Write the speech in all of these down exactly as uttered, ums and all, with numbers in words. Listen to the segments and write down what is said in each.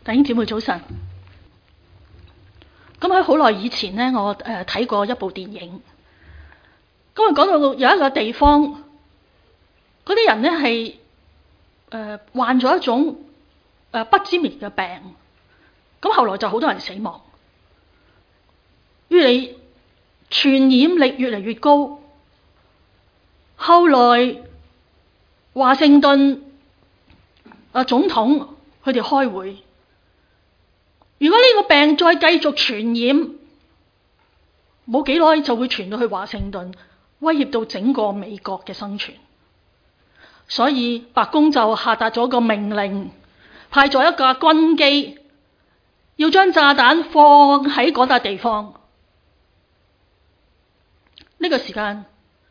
弟兄姊妹早晨。咁喺好耐以前呢，我誒睇過一部電影。咁啊講到有一個地方，嗰啲人呢係誒患咗一種誒不知名嘅病。咁後來就好多人死亡，越嚟傳染力越嚟越高。後來華盛頓啊總統佢哋開會，如果呢個病再繼續傳染，冇幾耐就會傳到去華盛頓，威脅到整個美國嘅生存。所以白宮就下達咗個命令，派咗一架軍機，要將炸彈放喺嗰笪地方。呢個時間，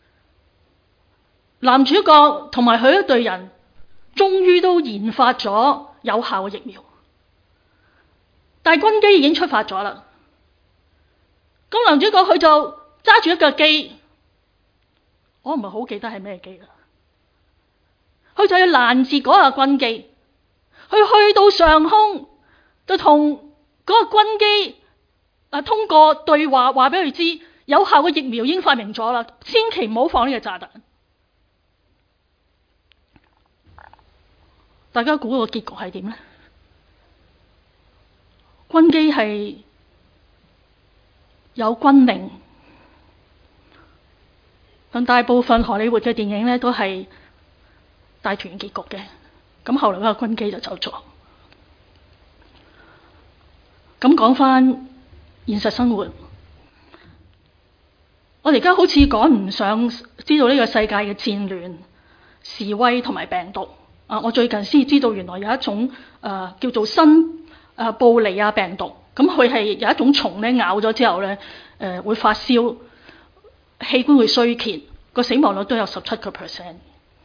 男主角同埋佢一隊人終於都研發咗有效嘅疫苗，但係軍機已經出發咗啦。咁男主角佢就揸住一架機，我唔係好記得係咩機啦。佢就要攔截嗰架軍機，佢去到上空就同嗰個軍機啊通過對話，話俾佢知有效嘅疫苗已經發明咗啦，千祈唔好放呢個炸彈。大家估個結局係點呢？軍機係有軍令，但大部分荷里活嘅電影呢都係大團圓結局嘅。咁後來嗰個軍機就走咗。咁講返現實生活，我哋而家好似趕唔上知道呢個世界嘅戰亂、示威同埋病毒。啊！我最近先知道原來有一種誒、呃、叫做新誒、呃、布尼亞病毒，咁佢係有一種蟲咧咬咗之後咧誒、呃、會發燒，器官會衰竭，個死亡率都有十七個 percent。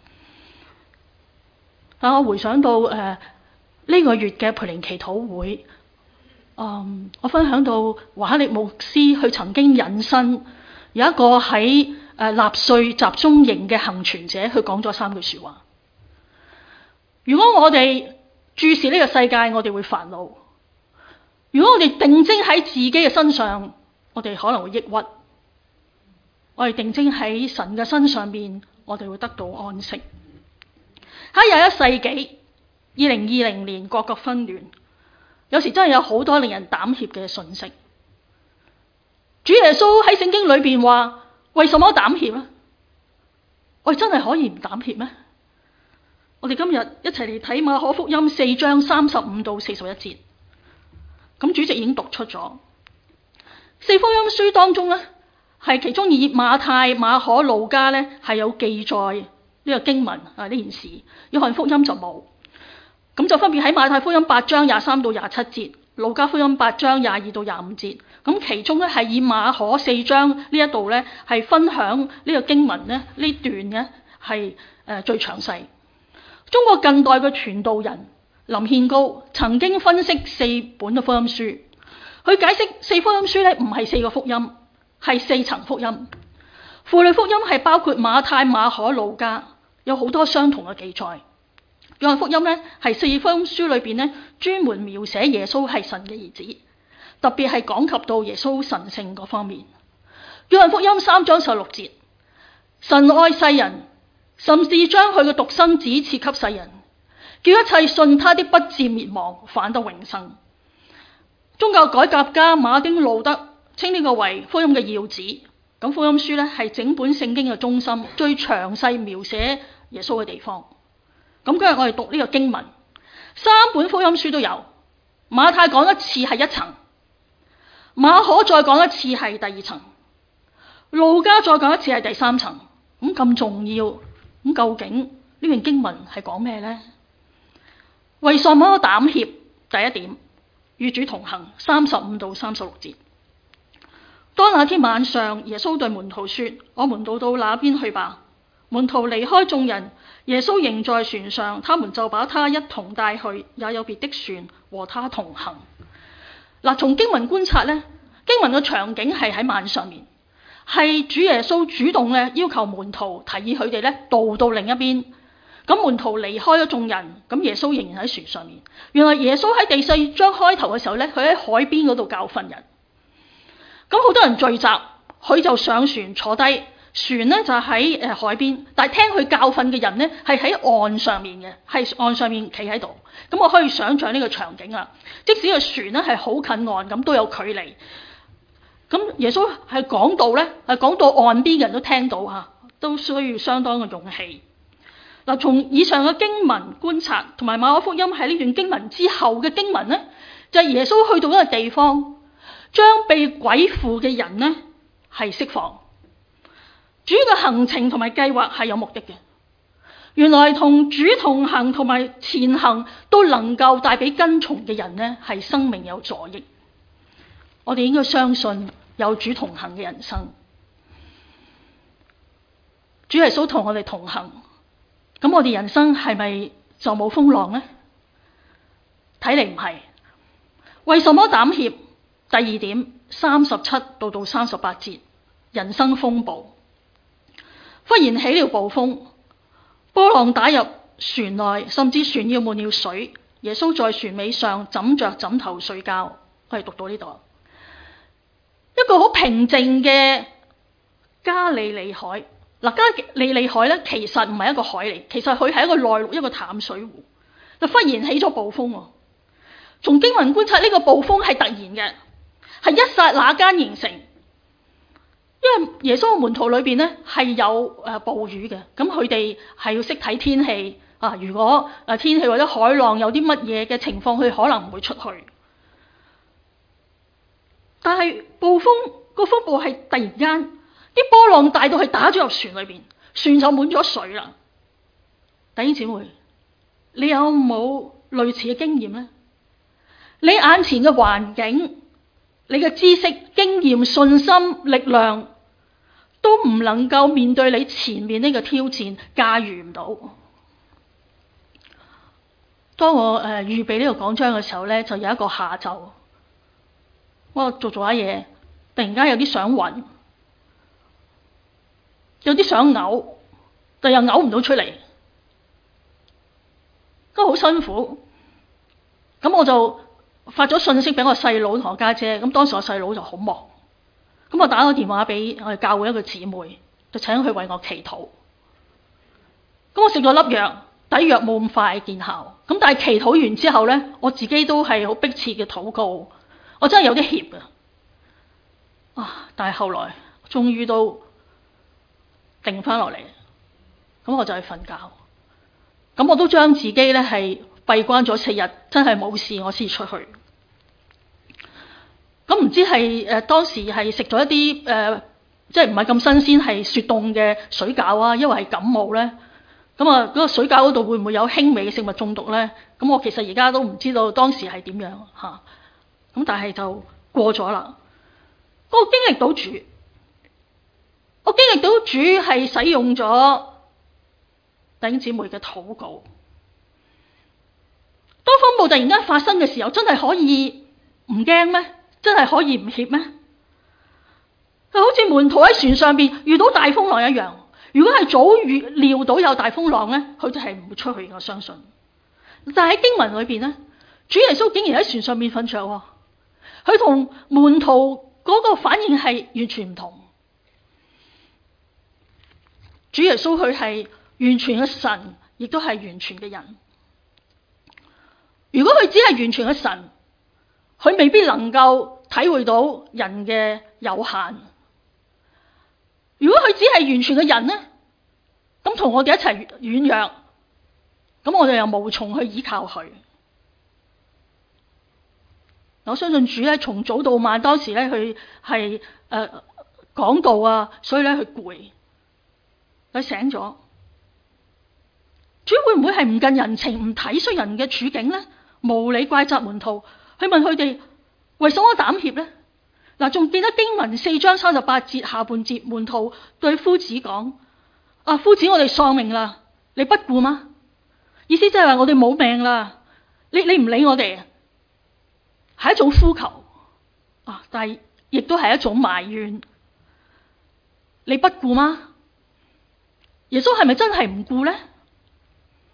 但我回想到誒呢、呃這個月嘅培靈祈禱會，嗯，我分享到華克力牧師佢曾經引申有一個喺誒納粹集中營嘅幸存者，佢講咗三句説話。如果我哋注視呢個世界，我哋會煩惱；如果我哋定睛喺自己嘅身上，我哋可能會抑鬱；我哋定睛喺神嘅身上面，我哋會得到安息。喺廿一世紀，二零二零年國國紛亂，有時真係有好多令人膽怯嘅訊息。主耶穌喺聖經裏邊話：為什麼膽怯呢？我哋真係可以唔膽怯咩？我哋今日一齊嚟睇馬可福音四章三十五到四十一節。咁主席已經讀出咗四福音書當中呢，係其中以馬太、馬可、路加呢係有記載呢個經文啊呢件事，約翰福音就冇。咁就分別喺馬太福音八章廿三到廿七節，路加福音八章廿二到廿五節。咁其中呢係以馬可四章呢一度呢係分享呢個經文呢呢段呢係誒最詳細。中國近代嘅傳道人林獻高曾經分析四本嘅福音書，佢解釋四福音書咧唔係四個福音，係四層福音。符類福音係包括馬太、馬可、路加，有好多相同嘅記載。約翰福音咧係四福音書裏邊咧專門描寫耶穌係神嘅兒子，特別係講及到耶穌神性嗰方面。約翰福音三章十六節，神愛世人，甚至將佢嘅獨生子賜給世人，叫一切信他的不至滅亡，反得永生。宗教改革家馬丁路德稱呢個為福音嘅要旨。咁福音書咧係整本聖經嘅中心，最詳細描寫耶穌嘅地方。咁今日我哋讀呢個經文，三本福音書都有。馬太講一次係一層，馬可再講一次係第二層，路加再講一次係第三層。咁咁重要。咁究竟呢段經文係講咩呢？為什麼膽怯？第一點，與主同行，三十五到三十六節。當那天晚上，耶穌對門徒說：我們渡到那邊去吧。門徒離開眾人，耶穌仍在船上，他們就把他一同帶去，也有別的船和他同行。嗱，從經文觀察呢，經文嘅場景係喺晚上面。係主耶穌主動咧要求門徒提議佢哋咧渡到另一邊， 咁門徒離開咗眾人，咁耶穌仍然喺船上面。原來耶穌喺第四章開頭嘅時候咧，佢喺海邊嗰度教訓人。咁好多人聚集，佢就上船坐低，船咧就喺誒海邊，但係聽佢教訓嘅人咧係喺岸上面嘅，係岸上面企喺度。咁我可以想象呢個場景啦，即使個船咧係好近岸，咁都有距離。咁耶穌係講到咧，係講到岸邊嘅人都聽到嚇，都需要相當嘅勇氣。嗱，從以上嘅經文觀察，同埋馬可福音喺呢段經文之後嘅經文咧，就係、是、耶穌去到一個地方，將被鬼附嘅人咧係釋放。主嘅行程同埋計劃係有目的嘅。原來同主同行同埋前行都能夠帶俾跟從嘅人咧係生命有助益。我哋應該相信有主同行嘅人生。主耶穌同我哋同行。咁我哋人生係咪就冇風浪呢？睇嚟唔係。為什麼膽怯？第二點，三十七到到三十八節，人生風暴。忽然起了暴風，波浪打入船內，甚至船要滿了水。耶穌在船尾上枕着枕頭睡覺。我哋讀到呢度，一個好平靜嘅加利利海。嗱，加利利海咧，其實唔係一個海嚟，其實佢係一個內陸一個淡水湖。就忽然起咗暴風喎。從經文觀察，呢個暴風係突然嘅，係一剎那間形成。因為耶穌嘅門徒裏邊咧係有誒暴雨嘅，咁佢哋係要識睇天氣啊。如果誒天氣或者海浪有啲乜嘢嘅情況，佢可能唔會出去。但係暴風個風暴係突然間。啲波浪大到係打咗入船裏邊，船就滿咗水啦。弟兄姊妹，你有冇類似嘅經驗呢？你眼前嘅環境、你嘅知識、經驗、信心、力量，都唔能夠面對你前面呢個挑戰，駕馭唔到。當我誒、呃、預備呢個講章嘅時候咧，就有一個下晝，我做做下嘢，突然間有啲想暈。有啲想嘔，但又嘔唔到出嚟，都好辛苦。咁我就發咗信息俾我細佬同我家姐，咁當時我細佬就好忙，咁我打個電話俾我哋教會一個姊妹，就請佢為我祈禱。咁我食咗粒藥，抵藥冇咁快見效，咁但係祈禱完之後咧，我自己都係好迫切嘅禱告，我真係有啲怯啊！啊！但係後來終於都定翻落嚟，咁我就去瞓覺。咁我都將自己咧係閉關咗四日，真係冇事我先出去。咁唔知係誒、呃、當時係食咗一啲誒、呃，即係唔係咁新鮮，係雪凍嘅水餃啊，因為係感冒咧。咁啊，嗰個水餃嗰度會唔會有輕微嘅食物中毒咧？咁我其實而家都唔知道當時係點樣嚇。咁、啊、但係就過咗啦。我經歷到主。我經歷到主係使用咗弟兄姊妹嘅禱告。當風暴突然間發生嘅時候，真係可以唔驚咩？真係可以唔怯咩？佢好似門徒喺船上邊遇到大風浪一樣。如果係早預料到有大風浪咧，佢就係唔會出去。我相信。但係喺經文裏邊咧，主耶穌竟然喺船上面瞓着喎。佢同門徒嗰個反應係完全唔同。主耶穌佢係完全嘅神，亦都係完全嘅人。如果佢只係完全嘅神，佢未必能夠體會到人嘅有限。如果佢只係完全嘅人呢，咁同我哋一齊軟弱，咁我哋又無從去依靠佢。我相信主咧，從早到晚，當時咧佢係誒講道啊，所以咧佢攰。佢醒咗，主會唔會係唔近人情、唔體恤人嘅處境呢？無理怪責門徒，去問佢哋為什麼膽怯呢？嗱，仲記得經文四章三十八節下半節，門徒對夫子講：啊，夫子，我哋喪命啦，你不顧嗎？意思即係話我哋冇命啦，你你唔理我哋，係一種呼求啊，但係亦都係一種埋怨。你不顧嗎？耶穌係咪真係唔顧呢？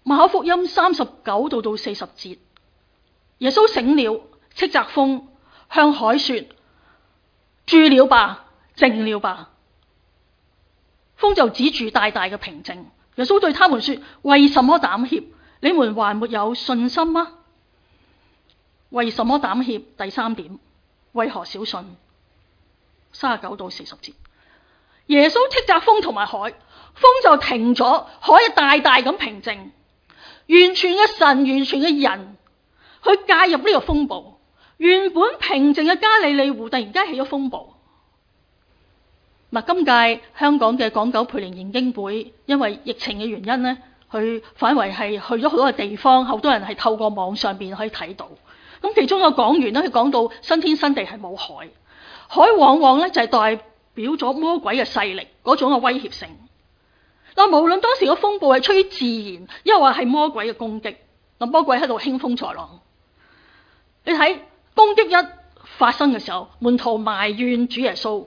馬可福音三十九到到四十節，耶穌醒了，斥責風，向海說：住了吧，靜了吧。風就止住，大大嘅平靜。耶穌對他們說：為什麼膽怯？你們還沒有信心嗎？為什麼膽怯？第三點，為何小信？三十九到四十節，耶穌斥責風同埋海，風就停咗，海大大咁平靜。完全嘅神，完全嘅人去介入呢個風暴。原本平靜嘅加利利湖突然間起咗風暴。嗱，今屆香港嘅港九培靈研經會因為疫情嘅原因呢，佢反為係去咗好多嘅地方，好多人係透過網上邊可以睇到。咁其中有講員呢，佢講到新天新地係冇海，海往往呢就係代表咗魔鬼嘅勢力嗰種嘅威脅性。嗱，無論當時個風暴係出於自然，抑或係魔鬼嘅攻擊，嗱，魔鬼喺度興風作浪。你睇攻擊一發生嘅時候，門徒埋怨主耶穌。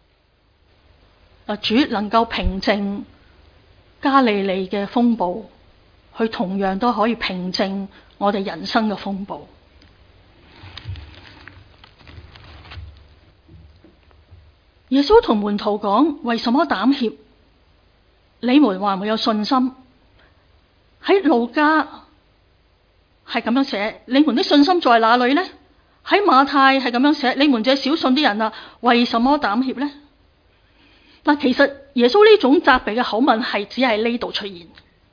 主能夠平靜加利利嘅風暴，佢同樣都可以平靜我哋人生嘅風暴。耶穌同門徒講：為什麼膽怯？你們還沒有信心？喺路加係咁樣寫：你們的信心在哪裏呢？喺馬太係咁樣寫：你們這小信的人啊，為什麼膽怯呢？嗱，其實耶穌呢種責備嘅口吻係只係呢度出現。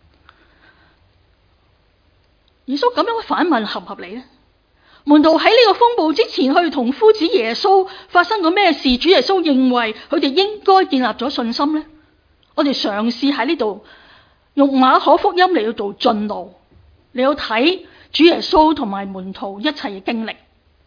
耶穌咁樣嘅反問合唔合理呢？門徒喺呢個風暴之前去同夫子耶穌發生過咩事？主耶穌認為佢哋應該建立咗信心呢？我哋嘗試喺呢度用馬可福音嚟到做進路，嚟到睇主耶穌同埋門徒一切嘅經歷。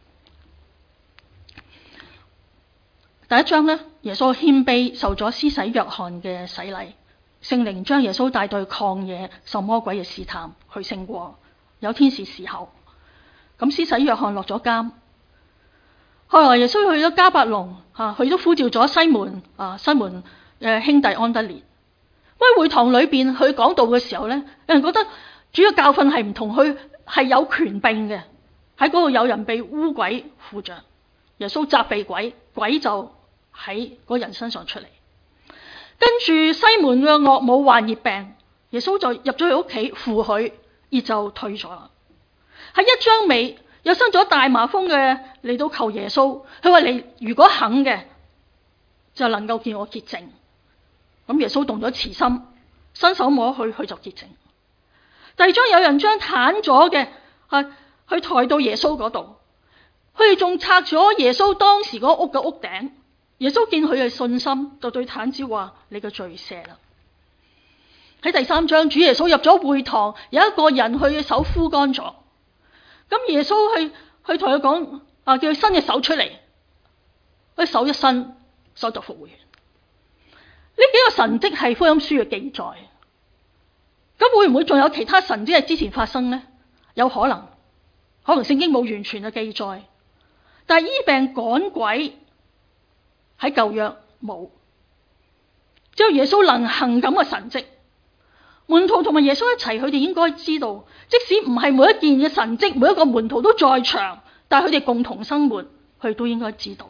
第一章呢，耶穌謙卑受咗施洗約翰嘅洗禮，聖靈將耶穌帶到去曠野受魔鬼嘅試探，去勝過，有天使侍候。咁施洗約翰落咗監，後來耶穌去咗迦百農，吓佢都呼召咗西門啊，西門誒兄弟安德烈。喺會堂裏邊佢講道嘅時候呢，有人覺得主要教訓係唔同，佢係有權柄嘅。喺嗰度有人被污鬼附着，耶穌責備鬼，鬼就喺嗰人身上出嚟。跟住西門嘅岳母患熱病，耶穌就入咗佢屋企扶佢，熱就退咗啦。喺一章尾有生咗大麻風嘅嚟到求耶穌，佢話你如果肯嘅，就能夠見我潔淨。咁耶穌動咗慈心，伸手摸去，佢就潔淨。第二章有人將癱咗嘅啊去抬到耶穌嗰度，佢哋仲拆咗耶穌當時嗰屋嘅屋頂。耶穌見佢嘅信心，就對癱子話：你嘅罪赦啦。喺第三章，主耶穌入咗會堂，有一個人佢嘅手枯乾咗，咁耶穌去去同佢講啊，叫佢伸隻手出嚟，佢手一伸，手就復活。呢幾個神蹟係福音書嘅記載，咁會唔會仲有其他神蹟係之前發生呢？有可能，可能聖經冇完全嘅記載，但係醫病趕鬼喺舊約冇，只有耶穌能行咁嘅神蹟。門徒同埋耶穌一齊，佢哋應該知道，即使唔係每一件嘅神蹟，每一個門徒都在場，但係佢哋共同生活，佢哋都應該知道。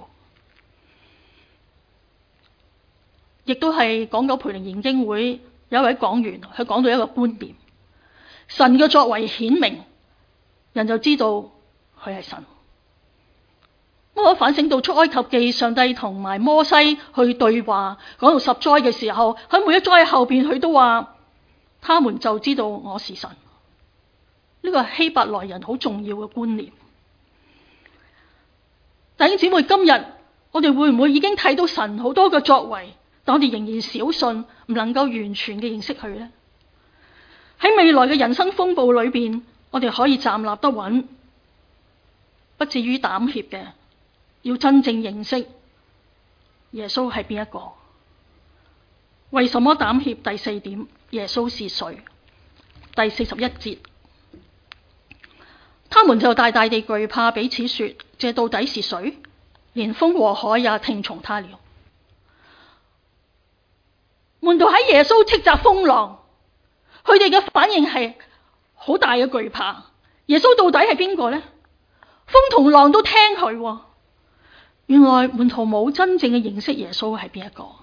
亦都係港九培靈研經會有一位講員，佢講到一個觀點：神嘅作為顯明，人就知道佢係神。我反省到出埃及記，上帝同埋摩西去對話，講到十災嘅時候，喺每一災後邊，佢都話：他們就知道我是神。呢個係希伯來人好重要嘅觀念。弟兄姊妹，今日我哋會唔會已經睇到神好多嘅作為？但我哋仍然小信，唔能夠完全嘅認識佢呢？喺未來嘅人生風暴裏邊，我哋可以站立得穩，不至於膽怯嘅，要真正認識耶穌係邊一個。為什麼膽怯？第四點，耶穌是誰？第四十一節，他們就大大地懼怕，彼此說：這到底是誰？連風和海也聽從他了。門徒喺耶穌斥責風浪，佢哋嘅反應係好大嘅懼怕。耶穌到底係邊個呢？風同浪都聽佢。原來門徒冇真正嘅認識耶穌係邊一個。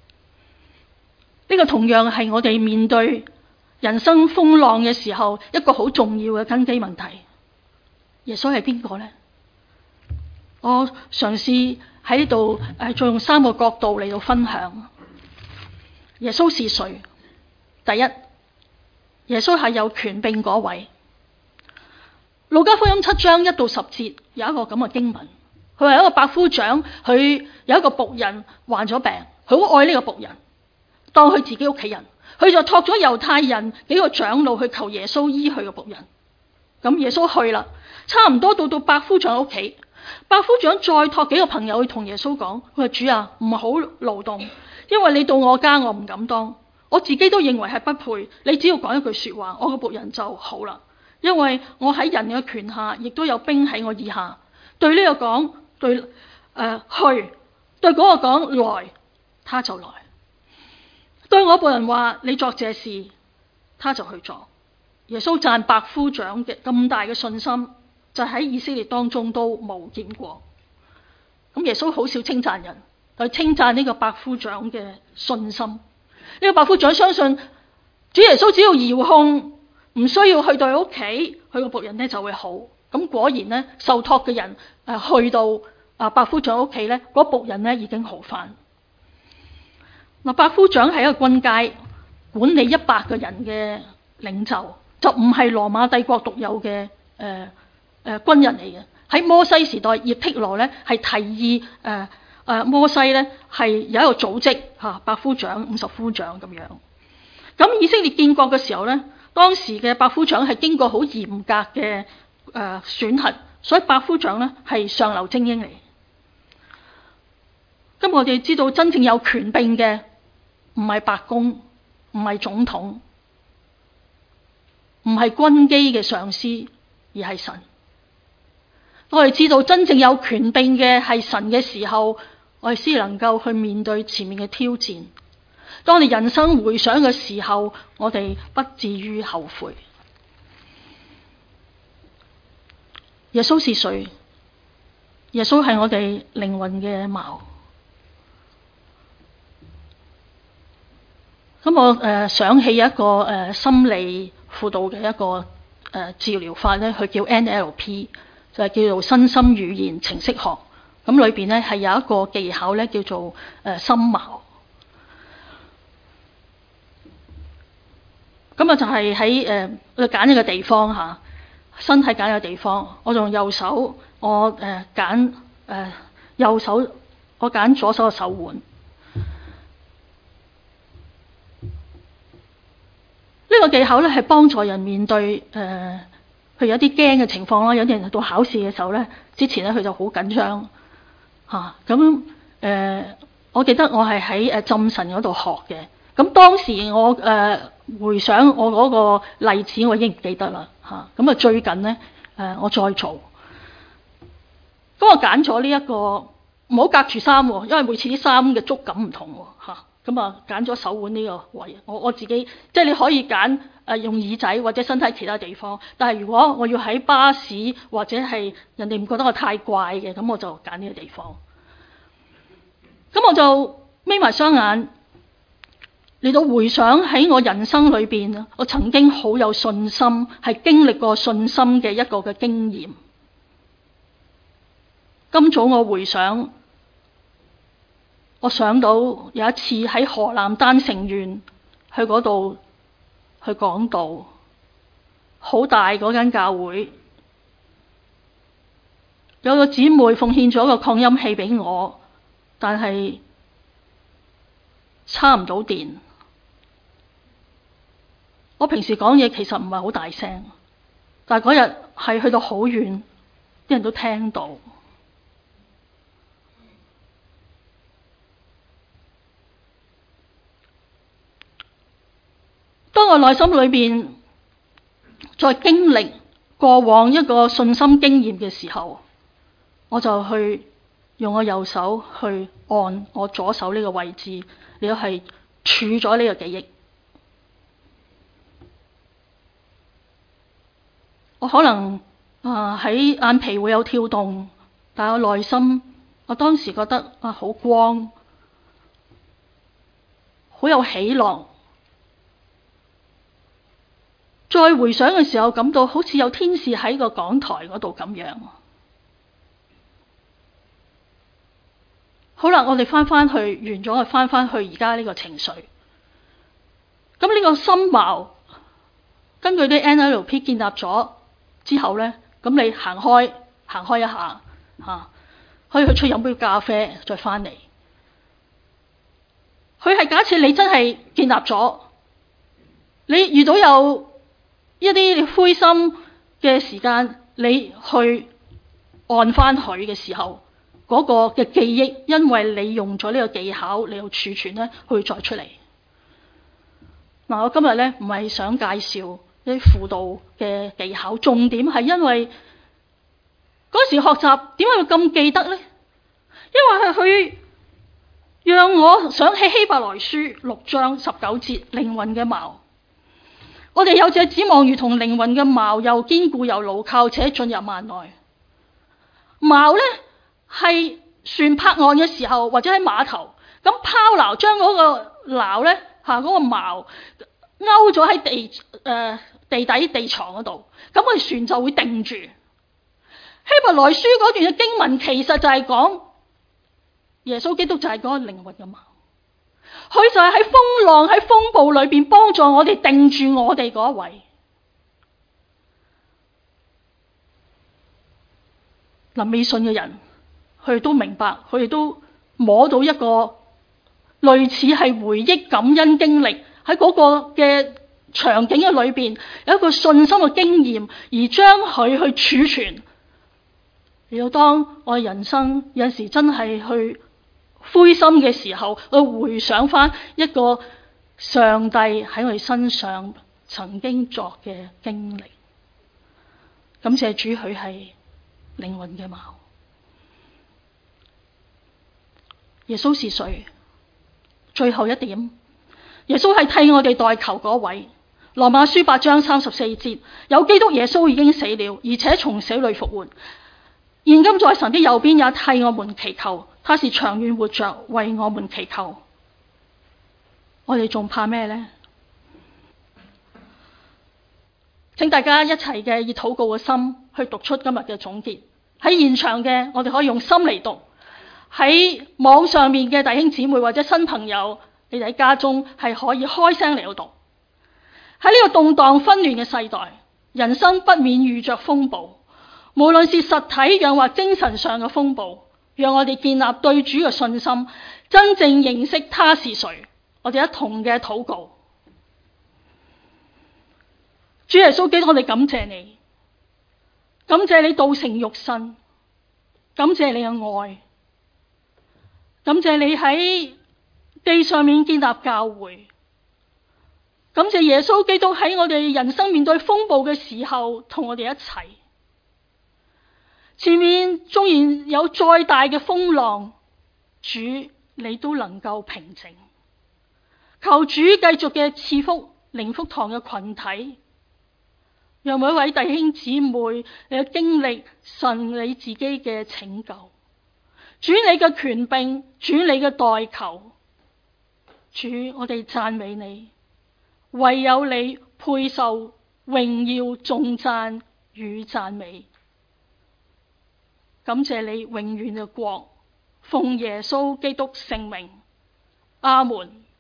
呢個同樣係我哋面對人生風浪嘅時候一個好重要嘅根基問題。耶穌係邊個呢？我嘗試喺呢度誒，再用三個角度嚟到分享。耶穌是誰？第一，耶穌係有權柄嗰位。路加福音七章一到十節有一個咁嘅經文，佢話有一個百夫長，佢有一個僕人患咗病，佢好愛呢個僕人，當佢自己屋企人，佢就託咗猶太人幾個長老去求耶穌醫佢個僕人。咁耶穌去啦，差唔多到到百夫長屋企，百夫長再託幾個朋友去同耶穌講，佢話主啊，唔好勞動，因為你到我家我唔敢當，我自己都認為係不配，你只要講一句說話，我個僕人就好啦。因為我喺人嘅權下，亦都有兵喺我以下。對呢個講，對誒、呃、去，對嗰個講來，他就來。對我僕人話你作這事，他就去做。耶穌讚百夫長嘅咁大嘅信心，就喺以色列當中都冇見過。咁耶穌好少稱讚人，去稱讚呢個百夫長嘅信心。呢、這個百夫長相信主耶穌只要遙控，唔需要去到佢屋企，佢個僕人咧就會好。咁果然咧，受託嘅人誒去到啊百夫長屋企咧，嗰僕人咧已經好返。嗱，百夫長係一個軍階，管理一百個人嘅領袖，就唔係羅馬帝國獨有嘅誒誒軍人嚟嘅。喺摩西時代，葉忒羅咧係提議誒誒、呃呃、摩西咧係有一個組織嚇，百夫長、五十夫長咁樣。咁以色列建國嘅時候咧，當時嘅百夫長係經過好嚴格嘅誒、呃、選核，所以百夫長咧係上流精英嚟。咁我哋知道真正有權柄嘅唔係白宮，唔係總統，唔係軍機嘅上司，而係神。我哋知道真正有權柄嘅係神嘅時候，我哋先能夠去面對前面嘅挑戰。當你人生回想嘅時候，我哋不至於後悔。耶穌是誰？耶穌係我哋靈魂嘅錨。咁我誒、呃、想起一個誒、呃、心理輔導嘅一個誒、呃、治療法咧，佢叫 N L P，就係叫做身心語言程式學。咁裏邊咧係有一個技巧咧，叫做誒、呃、心錨。咁啊就係喺誒我揀一個地方嚇，身體揀一個地方，我用右手，我誒揀誒右手，我揀左手嘅手腕。呢、這個技巧咧係幫助人面對誒，譬、呃、如有啲驚嘅情況啦，有啲人到考試嘅時候咧，之前咧佢就好緊張嚇。咁、啊、誒、呃，我記得我係喺誒浸神嗰度學嘅。咁當時我誒、呃、回想我嗰個例子，我已經唔記得啦嚇。咁啊最近咧誒、呃、我再做，咁我揀咗呢一個唔好隔住衫喎，因為每次啲衫嘅觸感唔同喎嚇。咁啊揀咗手腕呢個位，我我自己即係你可以揀誒、呃、用耳仔或者身體其他地方，但係如果我要喺巴士或者係人哋唔覺得我太怪嘅，咁我就揀呢個地方。咁我就眯埋雙眼。嚟到回想喺我人生裏邊，我曾經好有信心，係經歷過信心嘅一個嘅經驗。今早我回想，我想到有一次喺河南丹城縣去嗰度去講道，好大嗰間教會，有個姊妹奉獻咗個擴音器俾我，但係插唔到電。我平時講嘢其實唔係好大聲，但係嗰日係去到好遠，啲人都聽到。當我內心裏邊再經歷過往一個信心經驗嘅時候，我就去用我右手去按我左手呢個位置，你都係儲咗呢個記憶。 我可能啊喺眼皮會有跳動，但我內心我當時覺得啊好光，好有喜樂。再回想嘅時候，感到好似有天使喺個講台嗰度咁樣。好啦，我哋翻翻去完咗，我翻翻去而家呢個情緒。咁呢個心錨，根據啲 N L P 建立咗之後咧，咁你行開，行開一下，吓、啊，可以去出飲杯咖啡，再翻嚟。佢係假設你真係建立咗，你遇到有一啲灰心嘅時間，你去按翻佢嘅時候，嗰、那個嘅記憶，因為你用咗呢個技巧，你要儲存咧，佢會再出嚟。嗱，我今日咧唔係想介紹啲輔導嘅技巧，重點係因為嗰時學習點解會咁記得咧？因為係佢讓我想起希伯來書六章十九節靈魂嘅錨。我哋有隻指望如同靈魂嘅錨，又堅固又牢靠，且進入幔內。錨咧係船泊岸嘅時候，或者喺碼頭咁拋錨，將嗰個錨咧吓嗰個錨勾咗喺地誒、呃、地底地床嗰度，咁個船就會定住。希伯來書嗰段嘅經文其實就係講耶穌基督就係嗰個靈魂嘅錨。佢就係喺風浪喺風暴裏邊幫助我哋定住我哋嗰一位。嗱，未信嘅人，佢哋都明白，佢哋都摸到一個類似係回憶感恩經歷，喺嗰個嘅場景嘅裏邊有一個信心嘅經驗，而將佢去儲存。你要當我人生有陣時真係去灰心嘅時候，去回想翻一個上帝喺我哋身上曾經作嘅經歷。感謝主，佢係靈魂嘅錨。耶穌是誰？最後一點，耶穌係替我哋代求嗰位。羅馬書八章三十四節，有基督耶穌已經死了，而且從死裏復活，現今在神的右邊，也替我們祈求。他是長遠活着，為我們祈求。我哋仲怕咩呢？請大家一齊嘅以禱告嘅心去讀出今日嘅總結。喺現場嘅，我哋可以用心嚟讀；喺網上面嘅弟兄姊妹或者新朋友，你哋喺家中係可以開聲嚟到讀。喺呢個動盪紛亂嘅世代，人生不免遇着風暴，無論是實體又或精神上嘅風暴。讓我哋建立對主嘅信心，真正認識他是誰。我哋一同嘅禱告。主耶穌基督，我哋感謝你，感謝你道成肉身，感謝你嘅愛，感謝你喺地上面建立教會，感謝耶穌基督喺我哋人生面對風暴嘅時候同我哋一齊。前面縱然有再大嘅風浪，主你都能夠平靜。求主繼續嘅賜福靈福堂嘅群體，讓每一位弟兄姊妹你嘅經歷神你自己嘅拯救。主你嘅權柄，主你嘅代求，主我哋讚美你，唯有你配受榮耀頌讚與讚美。感謝你永遠嘅國，奉耶穌基督聖名，阿門。